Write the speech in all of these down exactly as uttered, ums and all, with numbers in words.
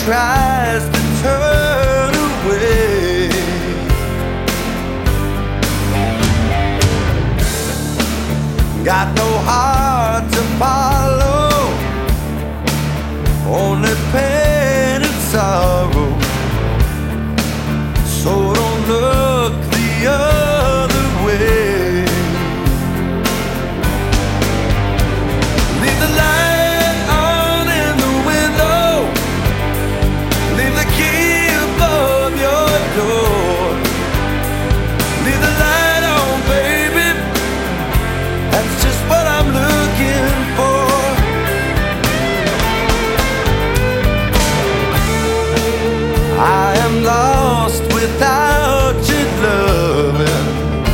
tries to turn away. Got no heart to follow, only pain and sorrow. So don't look the other way. Leave the light on in the window, leave the key above your door. Leave the light on, baby, that's just what I'm looking for. I am lost without your loving.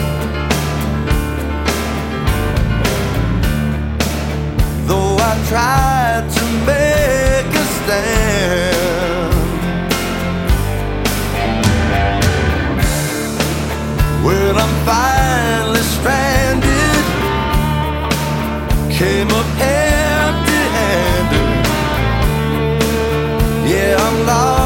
Though I tried to make a stand, when I'm finally stranded, came up empty-handed. Yeah, I'm lost